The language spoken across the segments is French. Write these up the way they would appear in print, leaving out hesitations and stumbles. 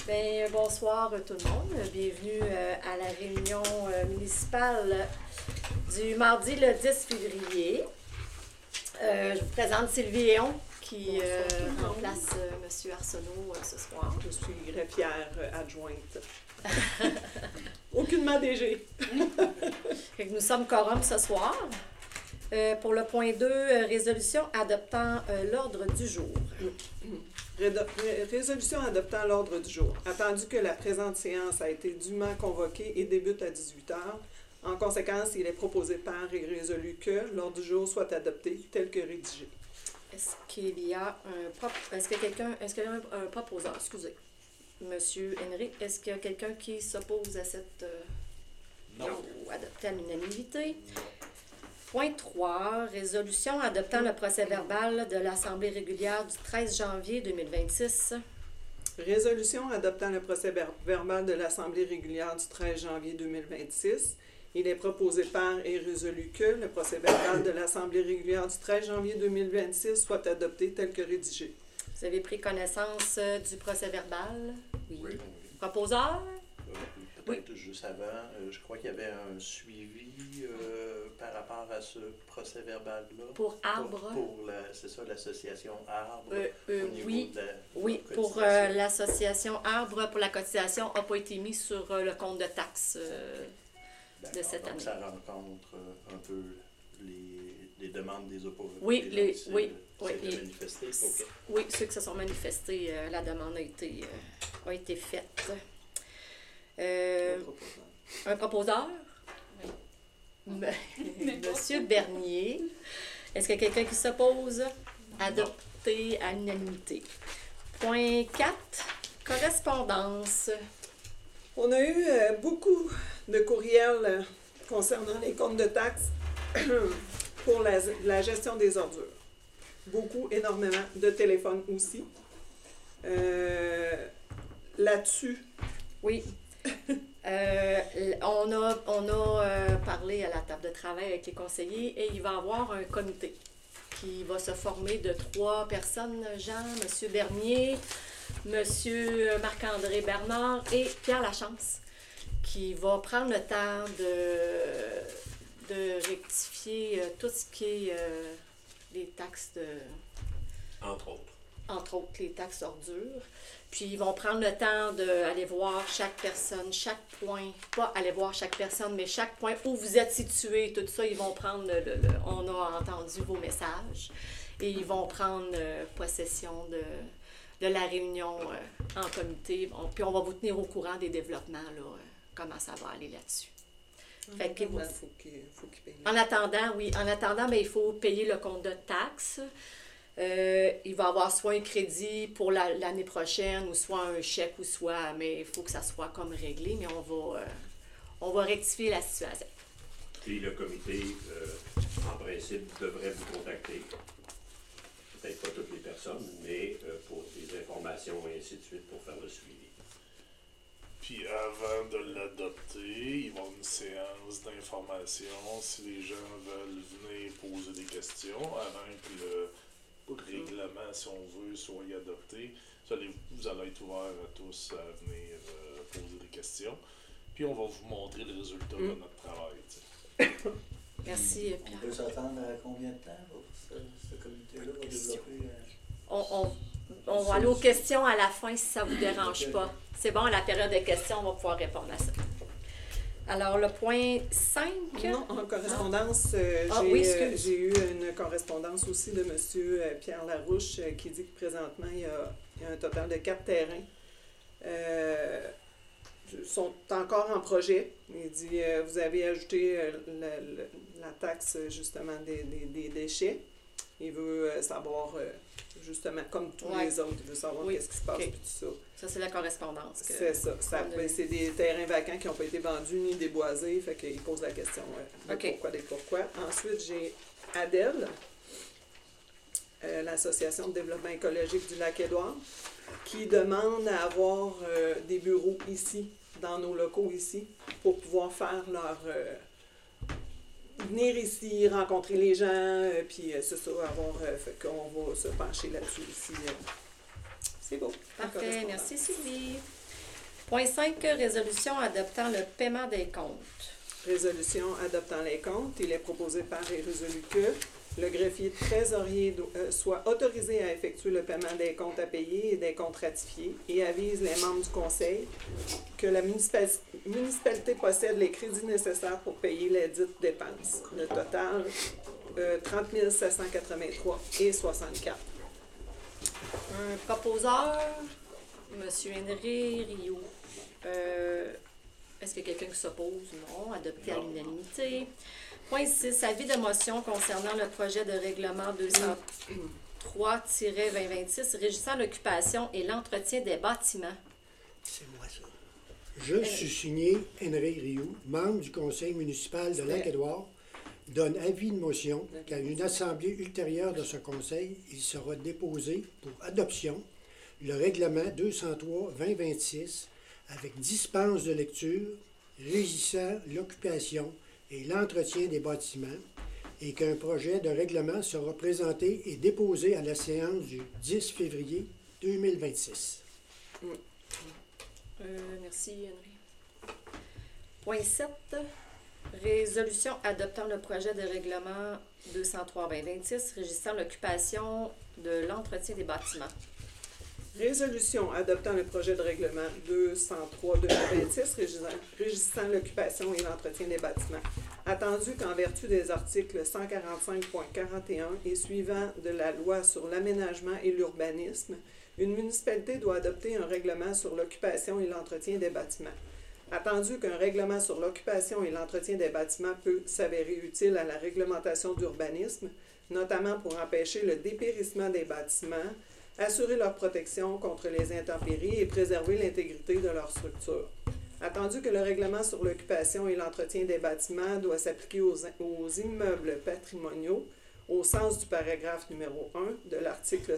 Bien, bonsoir tout le monde. Bienvenue à la réunion municipale du mardi le 10 février. Je vous présente Sylvie Héon qui remplace M. Arsenault ce soir. Je suis greffière adjointe. Aucunement DG. Nous sommes quorum ce soir. Pour le point 2, résolution adoptant l'ordre du jour. Résolution adoptant l'ordre du jour. Attendu que la présente séance a été dûment convoquée et débute à 18h, en conséquence, il est proposé par et résolu que l'ordre du jour soit adopté tel que rédigé. Est-ce qu'il y a un proposeur? Excusez. Monsieur Henry, est-ce qu'il y a quelqu'un qui s'oppose à cette... Non. Adopté à l'unanimité. Point 3, résolution adoptant le procès-verbal de l'Assemblée régulière du 13 janvier 2026. Résolution adoptant le procès-verbal de l'Assemblée régulière du 13 janvier 2026. Il est proposé par et résolu que le procès-verbal de l'Assemblée régulière du 13 janvier 2026 soit adopté tel que rédigé. Vous avez pris connaissance du procès-verbal? Oui. Proposeur? Peut-être juste avant, je crois qu'il y avait un suivi par rapport à ce procès-verbal-là. Pour Arbre? C'est ça, l'association Arbre. Oui, pour l'association Arbre, pour la cotisation, n'a pas été mis sur le compte de taxes de cette année. Donc ça rencontre un peu les demandes des opposants. Oui, manifestés. Okay. Oui, ceux qui se sont manifestés, la demande a été faite. Un proposeur? Monsieur Bernier. Est-ce qu'il y a quelqu'un qui s'oppose? Adopté à l'unanimité. Point 4, correspondance. On a eu beaucoup de courriels concernant les comptes de taxes pour la gestion des ordures. Énormément de téléphones aussi. Là-dessus. Oui. On a parlé à la table de travail avec les conseillers et il va y avoir un comité qui va se former de 3 personnes, Jean, M. Bernier, M. Marc-André Bernard et Pierre Lachance, qui va prendre le temps de rectifier tout ce qui est les taxes de... Entre autres, les taxes ordures. Puis, ils vont prendre le temps d'aller voir chaque personne, chaque point, pas aller voir chaque personne, mais chaque point où vous êtes situé, tout ça, ils vont prendre on a entendu vos messages et ils vont prendre possession de la réunion en comité. Bon, puis, on va vous tenir au courant des développements, là, comment ça va aller là-dessus. Fait que, faut qu'il paye. En attendant, mais il faut payer le compte de taxes. Il va y avoir soit un crédit pour l'année prochaine, ou soit un chèque, mais il faut que ça soit comme réglé, mais on va rectifier la situation. Puis le comité, en principe, devrait vous contacter. Peut-être pas toutes les personnes, mais pour des informations et ainsi de suite pour faire le suivi. Puis avant de l'adopter, il va y avoir une séance d'information si les gens veulent venir poser des questions avant que le règlement, si on veut, soit adopté. Vous allez être ouverts à tous à venir poser des questions. Puis on va vous montrer le résultat de notre travail. Merci, Pierre. On peut s'attendre à combien de temps pour ce comité-là va développer? On va aller aux questions à la fin si ça ne vous dérange pas. C'est bon, à la période des questions, on va pouvoir répondre à ça. Alors, le point 5. Non, en correspondance, j'ai eu une correspondance aussi de M. Pierre Larouche qui dit que présentement, il y a un total de 4 terrains. Sont encore en projet. Il dit, vous avez ajouté la taxe, justement, des déchets. Il veut savoir, justement, comme tous les autres, il veut savoir qu'est-ce qui se passe et tout ça. Ça, c'est la correspondance. C'est ça. C'est des terrains vacants qui n'ont pas été vendus ni déboisés. Fait qu'il pose la question pourquoi. Ensuite, j'ai Adèle, l'Association de développement écologique du Lac-Édouard, qui demande à avoir des bureaux ici, dans nos locaux ici, pour pouvoir faire leur... venir ici, rencontrer les gens, puis c'est ça, fait qu'on va se pencher là-dessus aussi. C'est beau. Parfait, merci Sylvie. Point 5, résolution adoptant le paiement des comptes. Résolution adoptant les comptes. Il est proposé par et résolu que le greffier trésorier soit autorisé à effectuer le paiement des comptes à payer et des comptes ratifiés et avise les membres du conseil que la municipalité possède les crédits nécessaires pour payer les dites dépenses. Le total, 30 783 et 64. Un proposeur, M. Henry Rioux. Est-ce qu'il y a quelqu'un qui s'oppose? Non. Adopté à Non. l'unanimité. Point 6. Avis de motion concernant le projet de règlement 203-2026 régissant l'occupation et l'entretien des bâtiments. C'est moi ça. Je suis signé Henry Rioux, membre du conseil municipal de Lac-Édouard, donne avis de motion qu'à une assemblée ultérieure de ce conseil, il sera déposé pour adoption le règlement 203-2026 avec dispense de lecture régissant l'occupation et l'entretien des bâtiments et qu'un projet de règlement sera présenté et déposé à la séance du 10 février 2026. Merci, Henry. Point 7. Résolution adoptant le projet de règlement 203-2026 régissant l'occupation de l'entretien des bâtiments. Résolution adoptant le projet de règlement 203-2026 régissant l'occupation et l'entretien des bâtiments. Attendu qu'en vertu des articles 145.41 et suivants de la loi sur l'aménagement et l'urbanisme, une municipalité doit adopter un règlement sur l'occupation et l'entretien des bâtiments. Attendu qu'un règlement sur l'occupation et l'entretien des bâtiments peut s'avérer utile à la réglementation d'urbanisme, notamment pour empêcher le dépérissement des bâtiments, assurer leur protection contre les intempéries et préserver l'intégrité de leur structure. Attendu que le règlement sur l'occupation et l'entretien des bâtiments doit s'appliquer aux immeubles patrimoniaux, au sens du paragraphe numéro 1 de l'article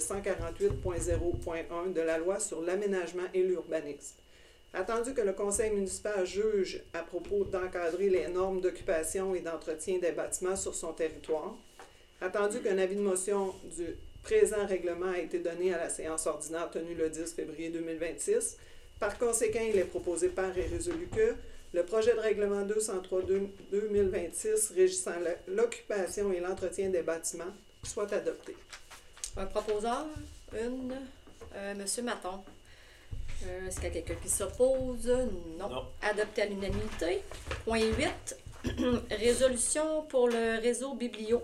148.0.1 de la loi sur l'aménagement et l'urbanisme. Attendu que le conseil municipal juge à propos d'encadrer les normes d'occupation et d'entretien des bâtiments sur son territoire. Attendu qu'un avis de motion du présent règlement a été donné à la séance ordinaire tenue le 10 février 2026. Par conséquent, il est proposé par et résolu que le projet de règlement 203-2026 régissant l'occupation et l'entretien des bâtiments soit adopté. Un proposeur, Monsieur Maton. Est-ce qu'il y a quelqu'un qui s'oppose? Non. Adopté à l'unanimité. Point 8. Résolution pour le réseau Biblio.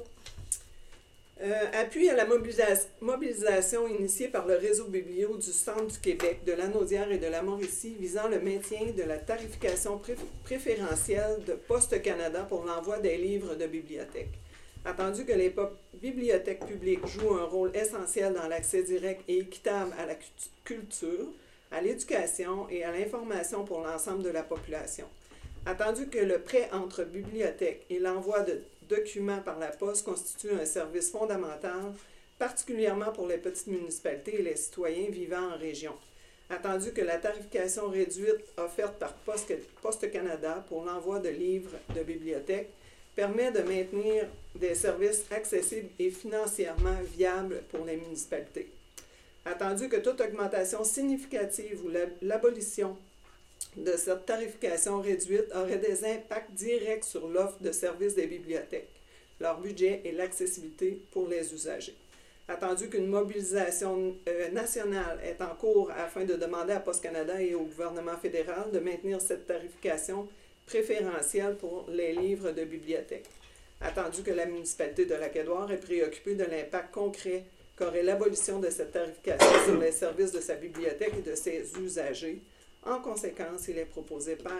Appui à la mobilisation initiée par le réseau Biblio du Centre du Québec, de la Naudière et de la Mauricie visant le maintien de la tarification préférentielle de Poste Canada pour l'envoi des livres de bibliothèque. Attendu que les bibliothèques publiques jouent un rôle essentiel dans l'accès direct et équitable à la culture, à l'éducation et à l'information pour l'ensemble de la population. Attendu que le prêt entre bibliothèques et l'envoi de documents par la poste constitue un service fondamental, particulièrement pour les petites municipalités et les citoyens vivant en région. Attendu que la tarification réduite offerte par Poste Canada pour l'envoi de livres de bibliothèque permet de maintenir des services accessibles et financièrement viables pour les municipalités. Attendu que toute augmentation significative ou l'abolition de cette tarification réduite aurait des impacts directs sur l'offre de services des bibliothèques, leur budget et l'accessibilité pour les usagers. Attendu qu'une mobilisation nationale est en cours afin de demander à Poste Canada et au gouvernement fédéral de maintenir cette tarification préférentielle pour les livres de bibliothèque. Attendu que la municipalité de Lac-Édouard est préoccupée de l'impact concret qu'aurait l'abolition de cette tarification sur les services de sa bibliothèque et de ses usagers. En conséquence, il est proposé par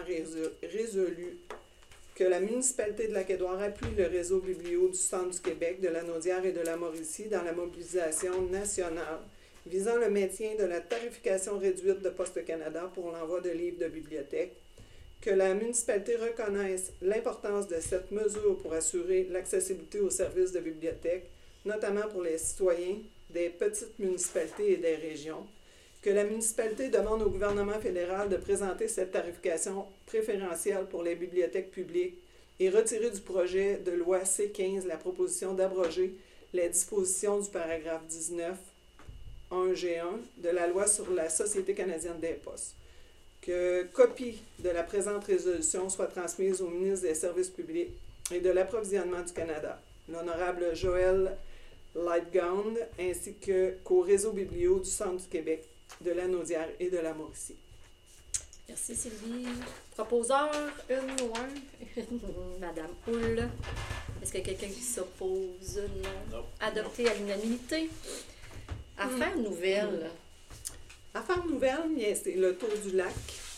résolu que la municipalité de Lac-Édouard appuie le réseau Biblio du Centre du Québec, de la Naudière et de la Mauricie dans la mobilisation nationale visant le maintien de la tarification réduite de Poste Canada pour l'envoi de livres de bibliothèque, que la municipalité reconnaisse l'importance de cette mesure pour assurer l'accessibilité aux services de bibliothèque, notamment pour les citoyens des petites municipalités et des régions, que la municipalité demande au gouvernement fédéral de présenter cette tarification préférentielle pour les bibliothèques publiques et retirer du projet de loi C-15 la proposition d'abroger les dispositions du paragraphe 19, 1G1 de la loi sur la Société canadienne des postes. que copie de la présente résolution soit transmise au ministre des Services publics et de l'Approvisionnement du Canada, l'honorable Joël Lightgown, ainsi qu'au réseau biblio du Centre du Québec, de la Naudière et de la Mauricie. Merci Sylvie. Proposeur, une ou un? Madame Houle. Est-ce qu'il y a quelqu'un qui s'oppose? Non. Non. Adopté à l'unanimité. Affaire nouvelle. Affaire nouvelle, bien, c'est le Tour du lac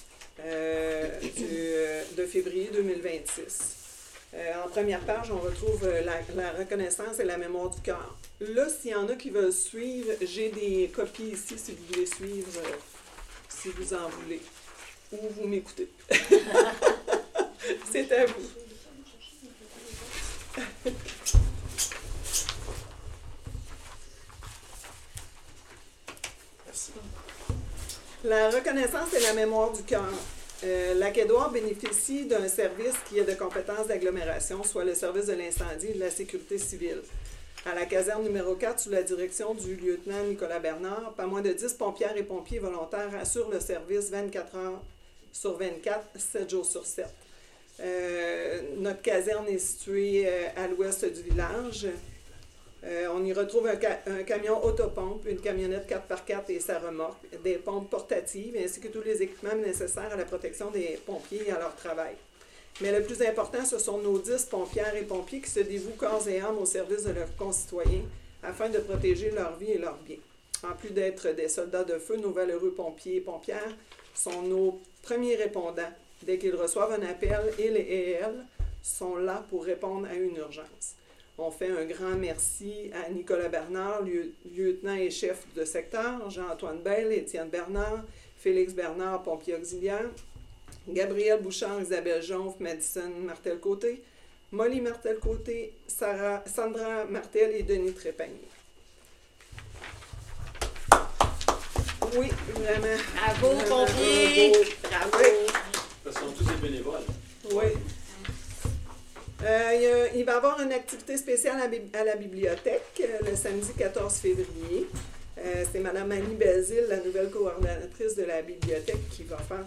de février 2026. En première page, on retrouve la reconnaissance et la mémoire du cœur. Là, s'il y en a qui veulent suivre, j'ai des copies ici si vous voulez suivre, si vous en voulez. Ou vous m'écoutez. C'est à vous. Merci. La reconnaissance et la mémoire du cœur. Lac-Édouard bénéficie d'un service qui est de compétence d'agglomération, soit le service de l'incendie et de la sécurité civile. À la caserne numéro 4, sous la direction du lieutenant Nicolas Bernard, pas moins de 10 pompières et pompiers volontaires assurent le service 24 heures sur 24, 7 jours sur 7. Notre caserne est située à l'ouest du village. On y retrouve un camion autopompe, une camionnette 4x4 et sa remorque, des pompes portatives ainsi que tous les équipements nécessaires à la protection des pompiers et à leur travail. Mais le plus important, ce sont nos 10 pompières et pompiers qui se dévouent corps et âme au service de leurs concitoyens afin de protéger leur vie et leurs biens. En plus d'être des soldats de feu, nos valeureux pompiers et pompières sont nos premiers répondants. Dès qu'ils reçoivent un appel, ils et elles sont là pour répondre à une urgence. On fait un grand merci à Nicolas Bernard, lieutenant et chef de secteur, Jean-Antoine Bell, Étienne Bernard, Félix Bernard, pompier auxiliaire, Gabriel Bouchard, Isabelle Jonf, Madison Martel-Côté, Molly Martel-Côté, Sandra Martel et Denis Trépanier. Oui, vraiment. Bravo, pompiers! Bravo! Ce sont tous des bénévoles. Oui. Il va y avoir une activité spéciale à la bibliothèque le samedi 14 février. C'est Mme Annie Basile, la nouvelle coordonnatrice de la bibliothèque, qui va faire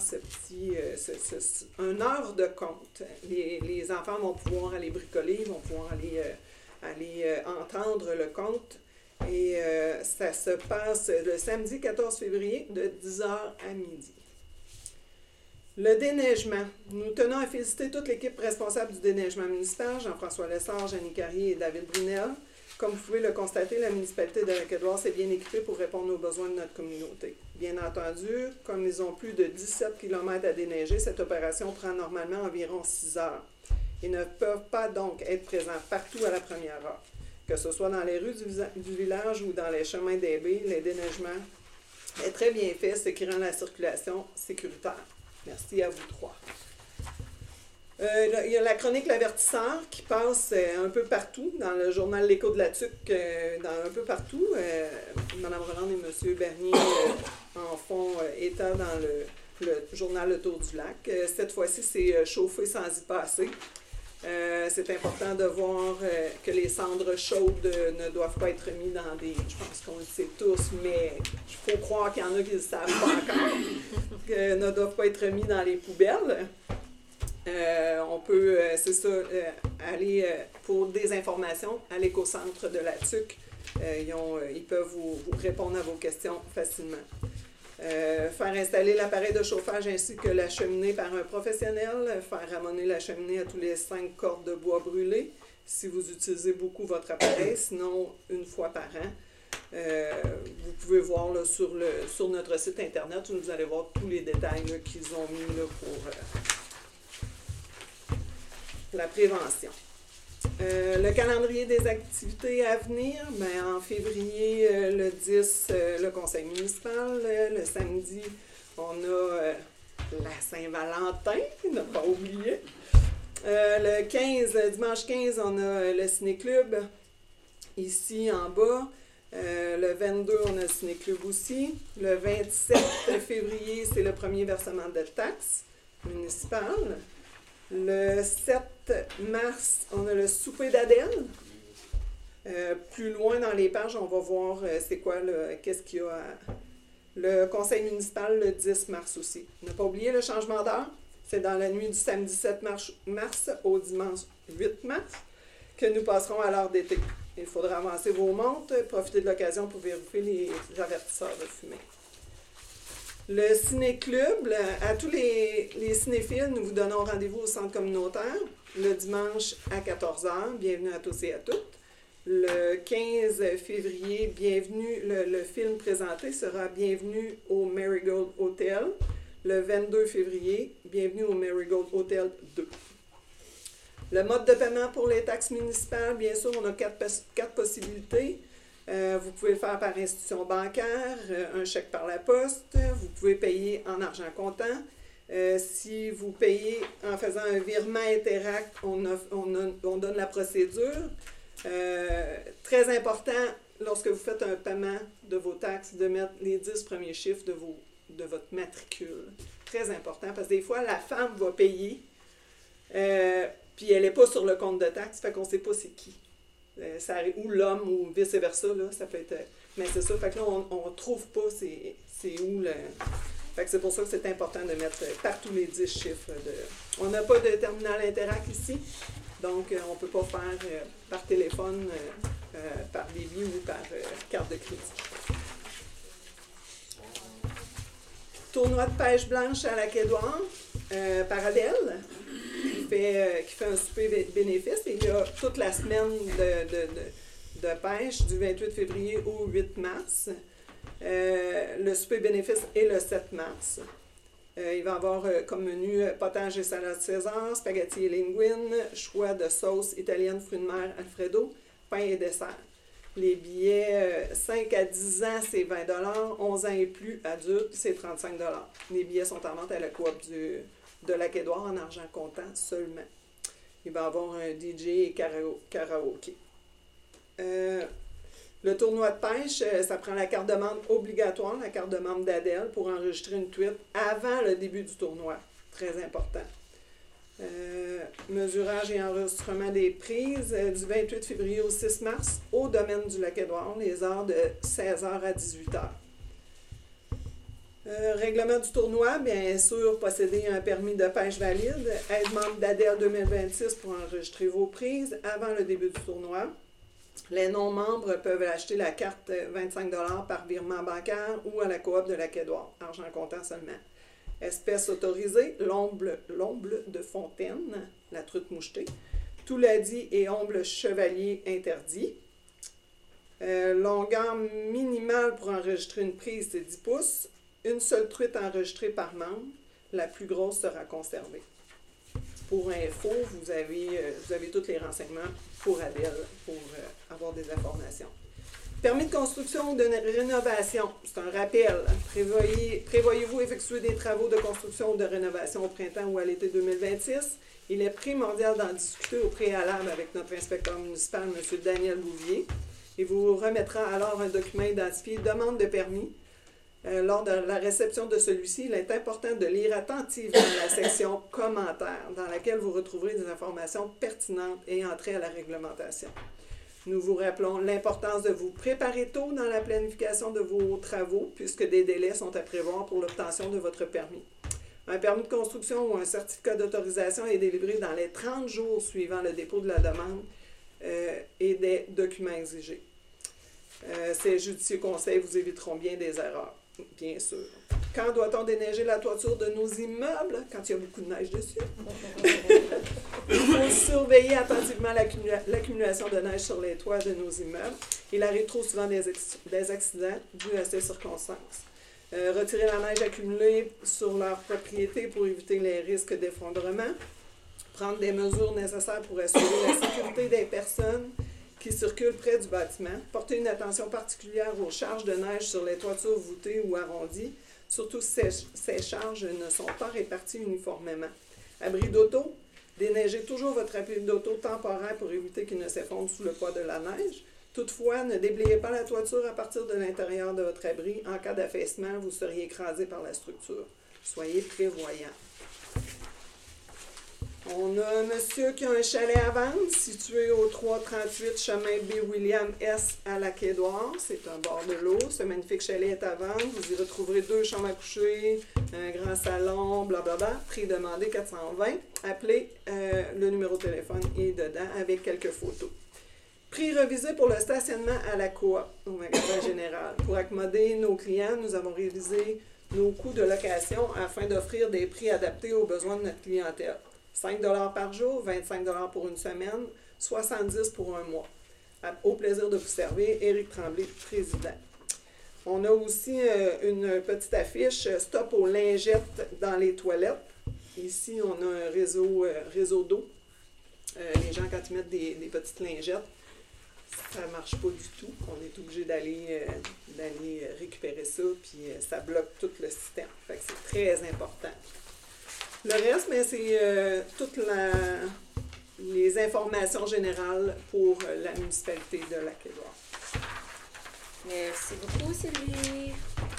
un heure de conte. Les enfants vont pouvoir aller bricoler, vont pouvoir aller entendre le conte. Et ça se passe le samedi 14 février de 10h à midi. Le déneigement. Nous tenons à féliciter toute l'équipe responsable du déneigement municipal, Jean-François Lessard, Jeannie Carrier et David Brunel. Comme vous pouvez le constater, la municipalité de Lac-Édouard s'est bien équipée pour répondre aux besoins de notre communauté. Bien entendu, comme ils ont plus de 17 km à déneiger, cette opération prend normalement environ 6 heures. Ils ne peuvent pas donc être présents partout à la première heure. Que ce soit dans les rues du village ou dans les chemins des baies, le déneigement est très bien fait, ce qui rend la circulation sécuritaire. Merci à vous trois. Il y a la chronique L'Avertisseur qui passe un peu partout, dans le journal L'Écho de la Tuque, un peu partout. Mme Rolande et M. Bernier en font état dans le journal Le Tour du lac. Cette fois-ci, c'est chauffé sans y passer. C'est important de voir que les cendres chaudes ne doivent pas être mises dans des... Je pense qu'on le sait tous, mais il faut croire qu'il y en a qui ne le savent pas encore, que ne doivent pas être mis dans les poubelles. On peut, aller pour des informations à l'écocentre de la TUC. Ils peuvent vous répondre à vos questions facilement. Faire installer l'appareil de chauffage ainsi que la cheminée par un professionnel, faire ramoner la cheminée à tous les 5 cordes de bois brûlés si vous utilisez beaucoup votre appareil, sinon une fois par an. Vous pouvez voir là, sur notre site internet où vous allez voir tous les détails là, qu'ils ont mis là, pour la prévention. Le calendrier des activités à venir, en février, le 10, le conseil municipal. Le samedi, on a la Saint-Valentin, ne pas oublier. Le 15, dimanche 15, on a le ciné-club, ici en bas. Le 22, on a le ciné-club aussi. Le 27 février, c'est le premier versement de taxes municipales. Le 7 mars, on a le souper d'Adèle. Plus loin dans les pages, on va voir c'est quoi, qu'est-ce qu'il y a Le conseil municipal le 10 mars aussi. Ne pas oublier le changement d'heure. C'est dans la nuit du samedi 7 mars au dimanche 8 mars que nous passerons à l'heure d'été. Il faudra avancer vos montres, profiter de l'occasion pour vérifier les avertisseurs de fumée. Le ciné-club, à tous les cinéphiles, nous vous donnons rendez-vous au centre communautaire le dimanche à 14h. Bienvenue à tous et à toutes. Le 15 février, le film présenté sera Bienvenue au Marigold Hotel. Le 22 février, Bienvenue au Marigold Hotel 2. Le mode de paiement pour les taxes municipales, bien sûr, on a quatre possibilités. Vous pouvez le faire par institution bancaire, un chèque par la poste, vous pouvez payer en argent comptant. Si vous payez en faisant un virement Interact, on donne la procédure. Très important, lorsque vous faites un paiement de vos taxes, de mettre les 10 premiers chiffres de votre matricule. Très important, parce que des fois, la femme va payer, puis elle n'est pas sur le compte de taxes, fait qu'on ne sait pas c'est qui. Ou l'homme, ou vice-versa, là, ça peut être... Mais c'est ça, fait que là, on ne trouve pas c'est où le... Fait que c'est pour ça que c'est important de mettre partout les 10 chiffres. On n'a pas de terminal Interact ici, donc on ne peut pas faire par téléphone, par débit ou par carte de crédit. Tournoi de pêche blanche à la Quai-d'Oire par Adèle, qui fait un souper bénéfice. Et il y a toute la semaine de pêche du 28 février au 8 mars. Le souper bénéfice est le 7 mars. Il va y avoir comme menu potage et salade César, spaghetti et linguine, choix de sauce italienne, fruits de mer, Alfredo, pain et dessert. Les billets 5 à 10 ans, c'est 20 $, 11 ans et plus, adultes, c'est 35 $. Les billets sont en vente à la coop de la Quai-d'Oire en argent comptant seulement. Il va y avoir un DJ et karaoké. Le tournoi de pêche, ça prend la carte de membre obligatoire, la carte de membre d'Adèle, pour enregistrer une tweet avant le début du tournoi. Très important. Mesurage et enregistrement des prises du 28 février au 6 mars au domaine du Lac-Édouard, les heures de 16h à 18h. Règlement du tournoi, bien sûr, posséder un permis de pêche valide, être membre d'Adèle 2026 pour enregistrer vos prises avant le début du tournoi. Les non-membres peuvent acheter la carte 25 $ par virement bancaire ou à la coop de la Quai-d'Oire, argent comptant seulement. Espèces autorisées, l'omble de fontaine, la truite mouchetée, touladi et omble chevalier interdit. Longueur minimale pour enregistrer une prise, c'est 10 pouces. Une seule truite enregistrée par membre, la plus grosse sera conservée. Pour info, vous avez tous les renseignements pour Adèle, pour avoir des informations. Permis de construction ou de rénovation, c'est un rappel. Prévoyez-vous effectuer des travaux de construction ou de rénovation au printemps ou à l'été 2026? Il est primordial d'en discuter au préalable avec notre inspecteur municipal, M. Daniel Bouvier. Il vous remettra alors un document identifié « Demande de permis ». Lors de la réception de celui-ci, il est important de lire attentivement la section « Commentaires » dans laquelle vous retrouverez des informations pertinentes et entrées à la réglementation. Nous vous rappelons l'importance de vous préparer tôt dans la planification de vos travaux puisque des délais sont à prévoir pour l'obtention de votre permis. Un permis de construction ou un certificat d'autorisation est délivré dans les 30 jours suivant le dépôt de la demande et des documents exigés. Ces judicieux conseils vous éviteront bien des erreurs. Bien sûr. Quand doit-on déneiger la toiture de nos immeubles? Quand il y a beaucoup de neige dessus. Il faut surveiller attentivement l'accumulation de neige sur les toits de nos immeubles. Il arrive trop souvent des accidents dus à ces circonstances. Retirer la neige accumulée sur leur propriété pour éviter les risques d'effondrement. Prendre des mesures nécessaires pour assurer la sécurité des personnes qui circulent près du bâtiment. Porter une attention particulière aux charges de neige sur les toitures voûtées ou arrondies, surtout si ces charges ne sont pas réparties uniformément. Abri d'auto, déneigez toujours votre abri d'auto temporaire pour éviter qu'il ne s'effondre sous le poids de la neige. Toutefois, ne déblayez pas la toiture à partir de l'intérieur de votre abri. En cas d'affaissement, vous seriez écrasé par la structure. Soyez prévoyants. On a un monsieur qui a un chalet à vendre situé au 338 chemin B. William S. à Lac-Édouard. C'est un bord de l'eau. Ce magnifique chalet est à vendre. Vous y retrouverez 2 chambres à coucher, un grand salon, blablabla. Prix demandé 420. Appelez, le numéro de téléphone est dedans avec quelques photos. Prix revisé pour le stationnement à la coop, au magasin général. Pour accommoder nos clients, nous avons révisé nos coûts de location afin d'offrir des prix adaptés aux besoins de notre clientèle. 5 $ par jour, 25 $ pour une semaine, 70 $ pour un mois. Au plaisir de vous servir, Éric Tremblay, président. On a aussi une petite affiche « Stop aux lingettes dans les toilettes ». Ici, on a un réseau d'eau. Les gens, quand ils mettent des petites lingettes, ça ne marche pas du tout. On est obligé d'aller récupérer ça, puis ça bloque tout le système. Fait que c'est très important. Le reste, mais c'est toutes les informations générales pour la municipalité de Lac-Édouard. Merci beaucoup, Sylvie.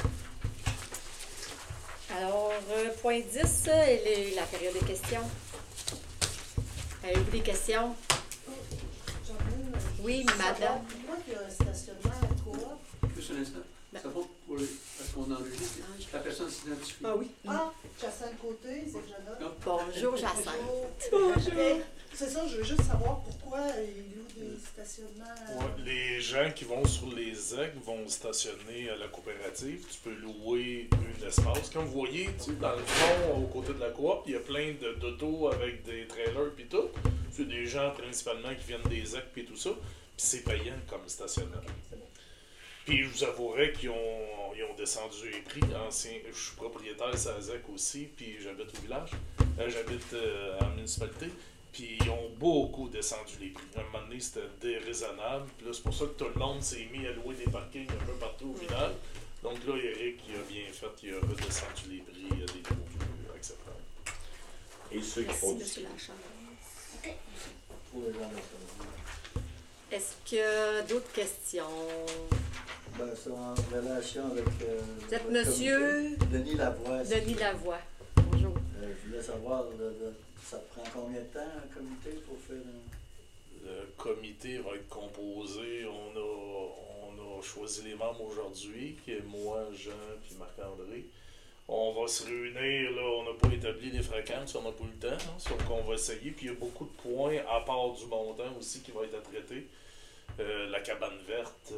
Alors, point 10, la période des questions. Avez-vous des questions? J'en ai une. Oui, madame. Pourquoi il y a un stationnement à la coop? Juste un instant. Ben. Ça va pour parce qu'on enregistre. La personne s'identifie. Ah oui. Ah, Jacinthe Côté, c'est Jeannot. Non. Bonjour, Jacinthe. Bonjour. C'est ça, je veux juste savoir pourquoi il loue des stationnements. Ouais, les gens qui vont sur les ZEC vont stationner à la coopérative. Tu peux louer un espace. Comme vous voyez, tu sais, dans le fond, aux côtés de la coop, il y a plein d'autos avec des trailers et tout. C'est des gens principalement qui viennent des ZEC et tout ça. Puis c'est payant comme stationnement. Puis je vous avouerai qu'ils ont descendu les prix. Je suis propriétaire de ZEC aussi, puis j'habite au village. J'habite en municipalité. Puis ils ont beaucoup descendu les prix. À un moment donné, c'était déraisonnable. Puis là, c'est pour ça que tout le monde s'est mis à louer des parkings un peu partout au final. Donc là, Eric, il a bien fait, il a redescendu les prix à des taux plus acceptables. Et ceux qui Merci, font du monsieur ski. Lachance. Pour les gens de service. Est-ce qu'il y a d'autres questions? Ben, c'est en relation avec. Vous êtes votre monsieur comité. Denis Lavoie. Denis Lavoie. Bonjour. Je voulais savoir, ça prend combien de temps un comité pour faire un. Le comité va être composé. On a choisi les membres aujourd'hui, qui est moi, Jean puis Marc-André. On va se réunir, là, on n'a pas établi les fréquences, on n'a pas eu le temps, hein, sauf qu'on va essayer. Puis il y a beaucoup de points, à part du montant aussi, qui va être à traiter. La cabane verte,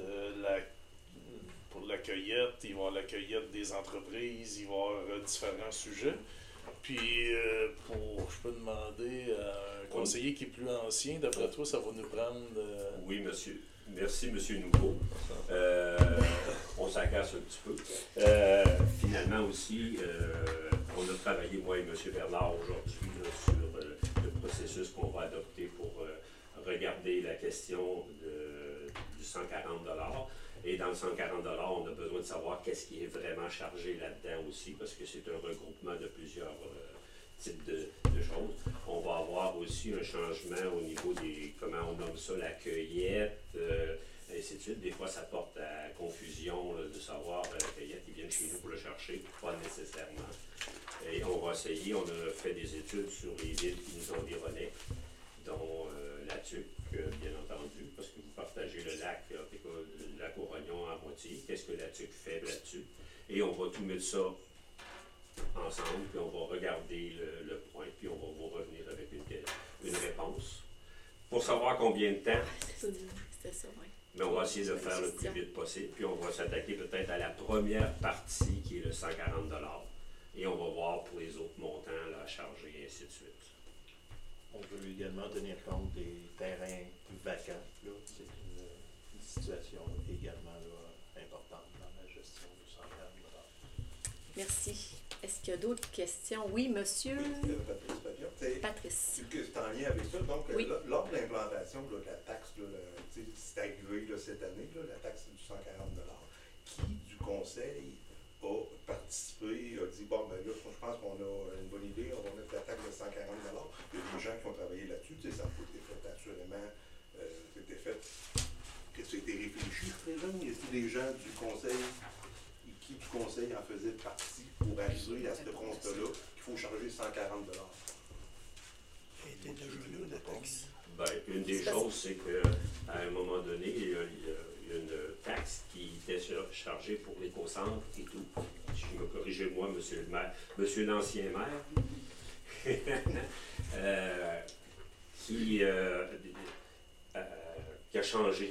pour la cueillette, il va y avoir la cueillette des entreprises, il va y avoir différents sujets. Puis, je peux demander à un conseiller qui est plus ancien, d'après toi, ça va nous prendre... Oui, monsieur. Merci, monsieur Nouveau. On s'agace un petit peu. Finalement aussi, on a travaillé, moi et monsieur Bernard, aujourd'hui là, sur le processus qu'on va adopter pour regarder la question du 140 $. Et dans le 140 $, on a besoin de savoir qu'est-ce qui est vraiment chargé là-dedans aussi, parce que c'est un regroupement de plusieurs types de choses. On va avoir aussi un changement au niveau des, comment on nomme ça, la cueillette, ainsi de suite. Des fois, ça porte à confusion là, de savoir la cueillette, ils viennent chez nous pour le chercher, pas nécessairement. Et on va essayer, on a fait des études sur les villes qui nous environnaient, dont la Tuque, bien entendu, parce que vous partagez le lac Orognon à moitié. Qu'est-ce que la Tuque fait là-dessus? Et on va tout mettre ça ensemble, puis on va regarder le point, puis on va vous revenir avec une réponse. Pour savoir combien de temps, C'était ça, oui. mais on va essayer de faire le plus vite possible, puis on va s'attaquer peut-être à la première partie qui est le 140 $. Et on va voir pour les autres montants là, à charger, et ainsi de suite. On veut également tenir compte des terrains vacants. Là. C'est une situation également là, importante dans la gestion du 140 $. Merci. Est-ce qu'il y a d'autres questions? Oui, monsieur Patrice Papion. Patrice. C'est en lien avec ça. Donc, Oui. lors de l'implantation de la taxe, c'est arrivé là, cette année, là, la taxe du 140 $, qui du conseil a participé, a dit, bon, ben là, je pense qu'on a une bonne idée, on va mettre la taxe de 140 $. Il y a des gens qui ont travaillé là-dessus, ça n'a pas été fait assurément, c'était fait, que ça a été réfléchi, je présume. Y a-t-il des gens du conseil qui du conseil en faisait partie pour arriver à ce constat-là qu'il faut charger 140 $? était déjà là, la taxe. Ben, une des choses, c'est qu'à un moment donné, il y a une taxe qui était chargée pour l'éco-centre et tout. Si je me corrigez moi, monsieur le maire, monsieur l'ancien maire, qui a changé.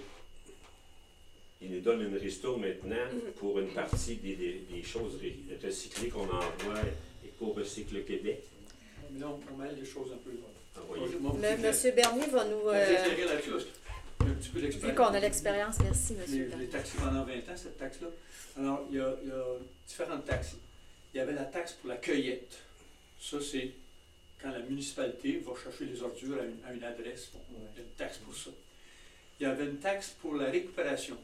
Il nous donne une ristourne maintenant pour une partie des choses recyclées qu'on envoie Éco-Recycle Québec. Mais là, on mêle les choses un peu. Envoyez. Monsieur Bernier va nous... éclairer là-dessus, parce que j'ai un petit peu d'expérience. vu qu'on a l'expérience, merci, monsieur Les Bernier. taxes pendant 20 ans, cette taxe-là. Alors, il y a différentes taxes. Il y avait la taxe pour la cueillette. Ça, c'est quand la municipalité va chercher les ordures à une adresse. Bon, il y a une taxe pour ça. Il y avait une taxe pour la récupération.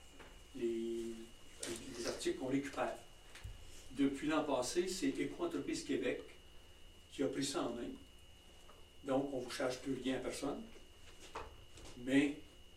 Les articles qu'on récupère. Depuis l'an passé, c'est Éco-Entreprise Québec qui a pris ça en main. Donc, on ne vous charge plus rien à personne. Mais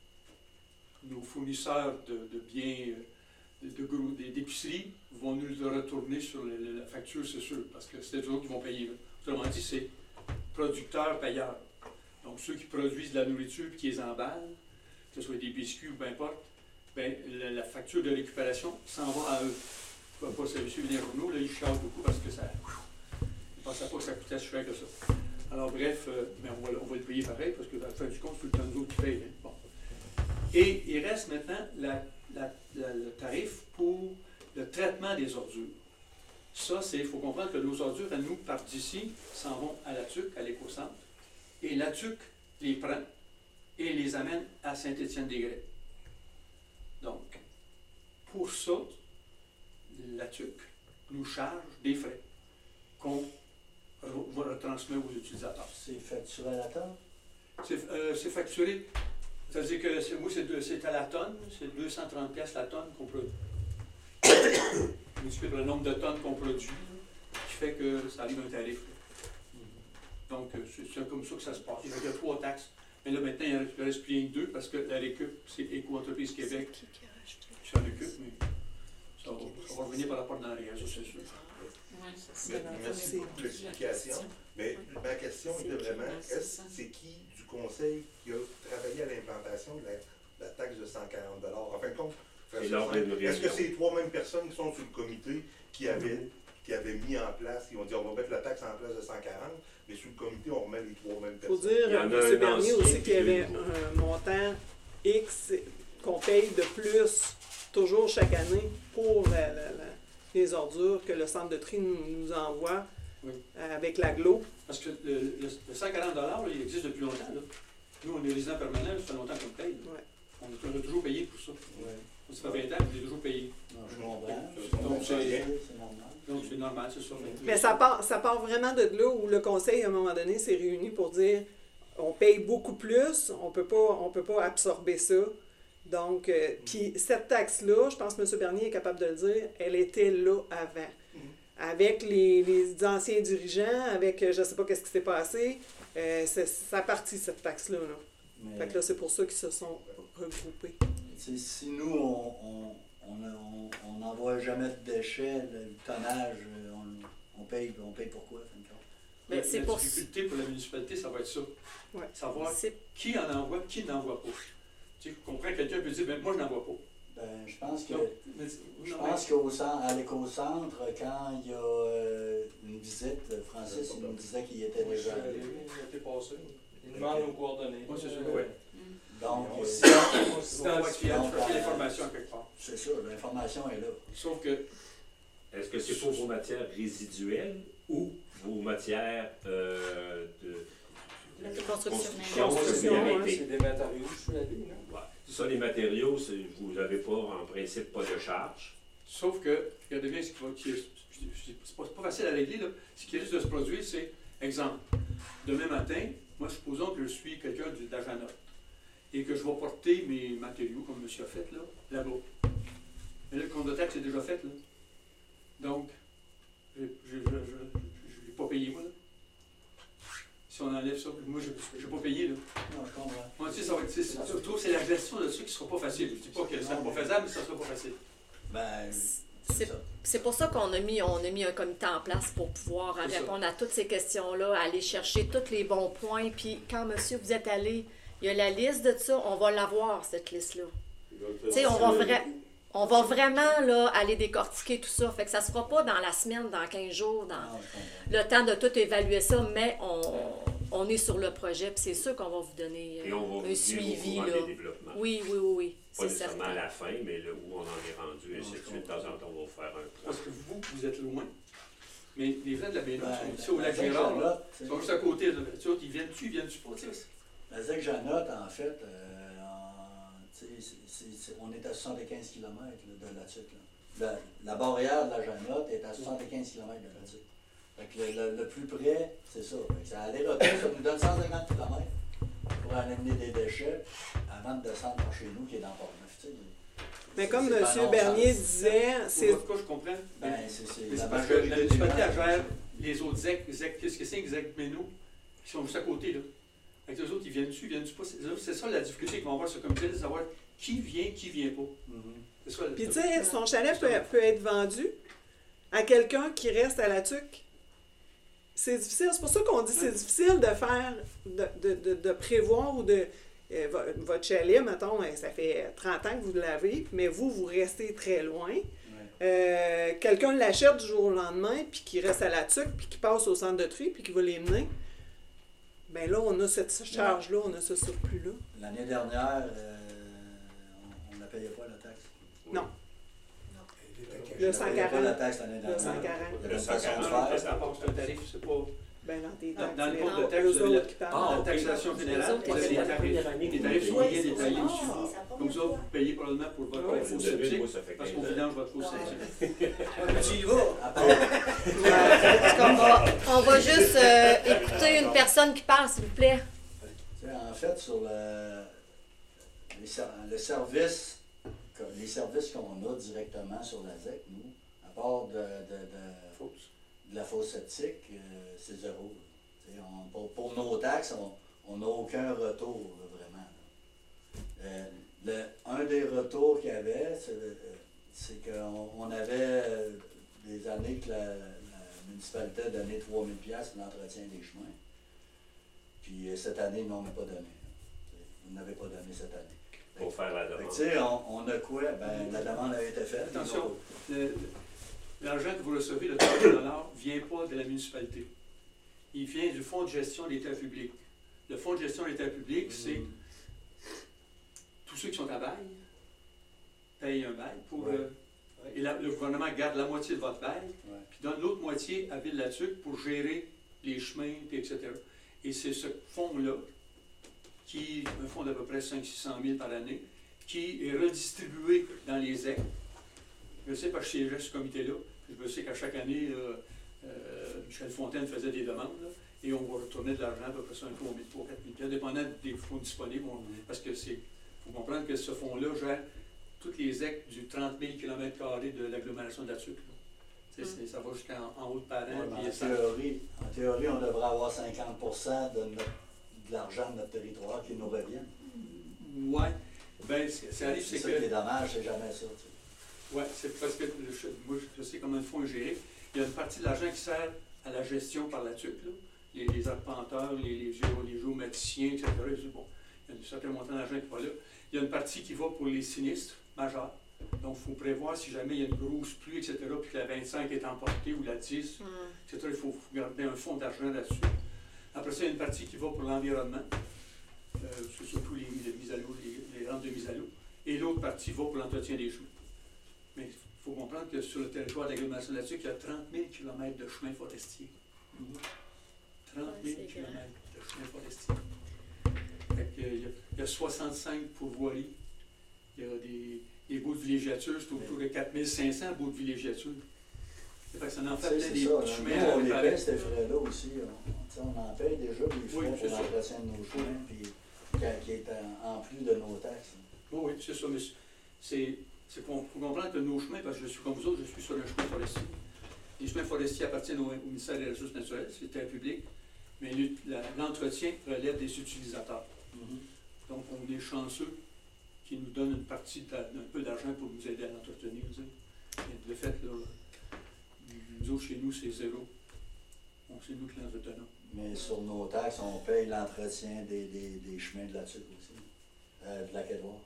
nos fournisseurs de biens, d'épicerie, vont nous le retourner sur la facture, c'est sûr, parce que c'est eux autres qui vont payer. Autrement dit, c'est producteur-payeur. Donc, ceux qui produisent de la nourriture et qui les emballent, que ce soit des biscuits ou peu importe, ben, la facture de récupération s'en va à eux. Pas ça, suivre les journaux, là, ils chargent beaucoup parce que ça. Ils ne pensaient pas que ça coûtait si cher que ça. Alors, bref, mais on va le payer pareil parce que, à la fin du compte, c'est tout le temps nous autres qui payent. Hein. Bon. Et il reste maintenant le tarif pour le traitement des ordures. Ça, il faut comprendre que nos ordures, à nous, partent d'ici, s'en vont à la TUC, à l'éco-centre, et la TUC les prend et les amène à Saint-Étienne-des-Grès. Donc, pour ça, la TUC nous charge des frais qu'on va retransmettre aux utilisateurs. C'est facturé à la tonne? C'est facturé. C'est-à-dire que c'est à la tonne, c'est 230 pièces la tonne qu'on produit. Multiplié par le nombre de tonnes qu'on produit, qui fait que ça arrive à un tarif. Donc, c'est comme ça que ça se passe. Il y a 3 taxes. Mais là, maintenant, il ne reste plus rien que 2 parce que la récup, c'est Éco-Entreprise Québec qui s'en occupe, mais ça va revenir par rapport dans l'arrière, ça c'est sûr. Merci pour l'explication. Mais ma question était vraiment, c'est qui du conseil qui a travaillé à l'implantation de la taxe de 140 $? En fin de compte, est-ce que c'est les 3 mêmes personnes qui sont sur le comité qui avaient mis en place, qui ont dit on va mettre la taxe en place de 140, mais sur le comité, on remet les 3 mêmes personnes? Il faut dire, M. Bernier aussi, qu'il y avait un montant X qu'on paye de plus toujours chaque année pour les ordures que le centre de tri nous envoie avec l'aglo. Parce que le 140 $, là, il existe depuis longtemps. Là. Nous, on est résidents permanents, ça fait longtemps qu'on le paye. Ouais. On a toujours payé pour ça. Ouais. Ça fait 20 ans qu'on est toujours payé. Non, je comprends. Donc, c'est normal. Donc, c'est normal, c'est sûr. Mais ça part vraiment de là où le conseil, à un moment donné, s'est réuni pour dire on paye beaucoup plus, on peut pas absorber ça. Donc, puis cette taxe-là, je pense que M. Bernier est capable de le dire, elle était là avant. Avec les anciens dirigeants, avec je ne sais pas qu'est-ce qui s'est passé, ça a parti cette taxe-là. Là. Fait que là, c'est pour ça qu'ils se sont regroupés. Si nous, on n'envoie jamais de déchets, le tonnage, on paye pourquoi, fin de compte? La pour... difficulté pour la municipalité, ça va être ça. Ouais. Savoir qui en envoie, qui n'envoie pas. Tu comprends, quelqu'un peut dire, ben, moi je n'envoie pas. Ben, je pense que Donc, à l'éco-centre, quand il y a une visite, Francis il nous disait qu'il était déjà allé. Il était passé. Il demande nos coordonnées. Oui, c'est ça. Oui. Donc, c'est un chercher l'information quelque part. C'est ça, l'information est là. Sauf que. Est-ce que c'est pour vos matières résiduelles ou vos matières de construction? C'est des matériaux, je suis la vie, non? Ouais. Ça, les matériaux, vous n'avez pas, en principe, pas de charge. Sauf que, regardez bien, c'est pas facile à régler, là. Ce qui risque de se produire, c'est, exemple, demain matin, moi, supposons que je suis quelqu'un d'Agena et que je vais porter mes matériaux, comme monsieur a fait, là-bas. Mais là, le compte de taxe est déjà fait, là. Donc, je l'ai pas payé, moi, là. Si on enlève ça, moi, je n'ai pas payé, là. Non, je comprends. Moi, tu sais, ça va être, surtout, c'est la gestion de ça qui ne sera pas facile. Je ne dis pas que ce ne sera pas faisable, mais ça ne sera pas facile. Ben, C'est pour ça qu'on a mis un comité en place pour pouvoir répondre à toutes ces questions-là, aller chercher tous les bons points. Puis quand, monsieur, vous êtes allé, il y a la liste de ça, on va l'avoir, cette liste-là. Tu sais, on va vraiment là, aller décortiquer tout ça. Fait que ça ne sera pas dans la semaine, dans 15 jours, dans le temps de tout évaluer ça, mais on est sur le projet, puis c'est sûr qu'on va vous donner un suivi. Là. Oui. Pas nécessairement à la fin, mais là où on en est rendu, et ainsi de suite. De temps en temps, on va faire un point. Parce que vous êtes loin, mais les gens de la Bénin sont ici au lac Gérard, là, sont juste à côté. Là. Tu vois, ils viennent-tu pas? La ZEC Janotte, en fait, on est à 75 km de la TUC. La barrière de la Janotte est à 75 km de la TUC. Fait que le plus près, c'est ça. Fait que ça aller-retour, ça nous donne 150 km pour aller amener des déchets avant de descendre par chez nous, qui est dans Port-Neuf. Mais comme M. Bernier disait, c'est... Pourquoi je comprends? Ben, c'est la parce que la municipalité gère les autres ZEC, qu'est-ce que c'est que ZEC Méno, qui sont juste à côté, là. Avec les autres, ils viennent-tu pas? C'est ça la difficulté qu'on va avoir sur ce comité, de savoir qui vient pas. C'est ça. Puis tu sais, son chalet peut être vendu à quelqu'un qui reste à la TUC. C'est difficile, c'est pour ça qu'on dit que c'est difficile de faire, de prévoir ou de... votre chalet, mettons, ça fait 30 ans que vous l'avez, mais vous restez très loin. Quelqu'un l'achète du jour au lendemain, puis qui reste à la TUC, puis qui passe au centre de tri, puis qui va les mener. Bien là, on a cette charge-là, on a ce surplus-là. L'année dernière, on ne payait pas la taxe. Non. Le 140. Pas la taxe l'année dernière. Le 140. Le 140. C'est un tarif, c'est pas... Ben dans tes taxes. Dans le code de taxe, vous avez la taxation générale, vous avez des tarifs sont bien détaillés dessus. Comme ça, vous payez probablement pour votre fosse septique, parce qu'on vidange votre fosse septique. Tu y vas. On va juste écouter une personne qui parle, s'il vous plaît. En fait, sur le service, les services qu'on a directement sur la ZEC, nous, à part de la fosse septique, c'est zéro. Pour nos taxes, on n'a aucun retour, vraiment. Un des retours qu'il y avait, c'est qu'on avait des années que la municipalité a donné 3 000 $ pour l'entretien des chemins. Puis cette année, nous, on n'a pas donné. Vous n'avez pas donné cette année. Pour faire la demande. Tu sais, on a quoi? Ben, la demande a été faite. Attention, l'argent que vous recevez, le $30 ne vient pas de la municipalité. Il vient du Fonds de gestion des terres publiques. Le Fonds de gestion des terres publiques, c'est tous ceux qui sont à bail payent un bail pour... et le gouvernement garde la moitié de votre bail, puis donne l'autre moitié à Ville-la-Tuque pour gérer les chemins, etc. Et c'est ce fonds-là, qui est un fonds d'à peu près 500-600 000 par année, qui est redistribué dans les ZEC. Je sais parce que je siégeais ce comité-là. Je sais qu'à chaque année, Michel Fontaine faisait des demandes, là, et on va retourner de l'argent à peu près 3 000 ou 4 000 $, dépendant des fonds disponibles. Parce que il faut comprendre que ce fonds-là gère toutes les ZEC du 30 000 km² de l'agglomération de la TUC. Ça va jusqu'en haut de Parent. En théorie, on devrait avoir 50% de l'argent de notre territoire qui nous revienne. Oui. Ben, ça arrive, c'est ça que... qui est dommage, c'est jamais ça. Oui, c'est parce que moi, je sais comment le fonds est géré. Il y a une partie de l'argent qui sert à la gestion par la TUC, là. Les arpenteurs, les géomaticiens, etc. Bon, il y a un certain montant d'argent qui va là. Il y a une partie qui va pour les sinistres majeurs. Donc, il faut prévoir si jamais il y a une grosse pluie, etc., puis que la 25 est emportée ou la 10, etc., il faut garder un fonds d'argent là-dessus. Après ça, il y a une partie qui va pour l'environnement. C'est surtout les mises à l'eau, les rampes de mise à l'eau. Et l'autre partie va pour l'entretien des chemins. Mais il faut comprendre que sur le territoire de l'agglomération de la TUC, il y a 30 000 km de chemins forestiers. 30 000 km de chemins forestiers. Il y a 65 pourvoiries. Il y a des bouts de villégiature, c'est autour de 4 500 bouts de villégiature. Ça en fait des chemins. On les paie, ces frais-là aussi. On en paye déjà des frais pour l'entretien de nos chemins, puis qui est en plus de nos taxes. Oui, c'est ça. Mais c'est pour comprendre que nos chemins, parce que je suis comme vous autres, je suis sur un chemin forestier. Les chemins forestiers appartiennent au ministère des Ressources naturelles, c'est terre publique, mais l'entretien relève des utilisateurs. Donc, on est chanceux qui nous donnent une partie d'un peu d'argent pour nous aider à l'entretenir. Et le fait, là, nous autres, chez nous, c'est zéro. Donc, c'est nous qui l'en retenons. Mais sur nos taxes, on paye l'entretien des chemins de la TUC aussi, de la Quédois.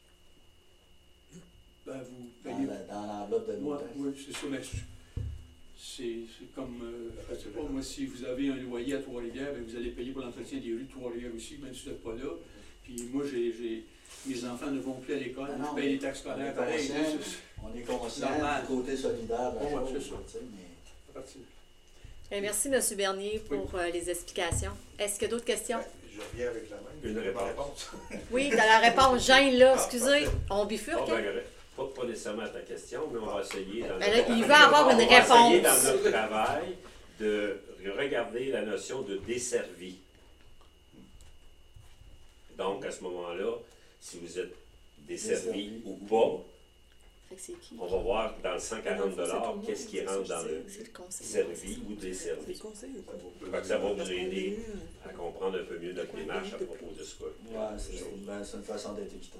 Ben, vous payez. Dans l'enveloppe de nos Ouais, taxes. oui, c'est ça, mais c'est comme, je sais pas, moi, si vous avez un loyer à Trois-Rivières, ben, vous allez payer pour l'entretien des rues de Trois-Rivières aussi, même si vous n'êtes pas là. Puis moi, mes enfants ne vont plus à l'école, Ah non, je paye les taxes scolaires. Pareil, on est conscient normal. du côté solidaire de la Ouais, chose, c'est ça. tu sais, mais... Parti. Merci, M. Bernier, pour les explications. Est-ce qu'il y a d'autres questions? Je reviens avec la même. Une réponse. Oui, dans la réponse, Jeanne, là, Ah, excusez, parfait. on bifurque. Bon, ben, pas nécessairement à ta question, mais on va essayer dans Ben là, il veut avoir une on va essayer réponse. dans notre travail de regarder la notion de desservi. Donc, à ce moment-là, si vous êtes desservi ou pas, Fait que c'est qui? on va voir dans le 140 $, qu'est-ce qui rentre dans le C'est le conseil. servi ou desservi. Fait que ça va vous aider à comprendre un peu mieux notre démarche à propos de ce cas. Ouais, c'est une façon d'être équitable.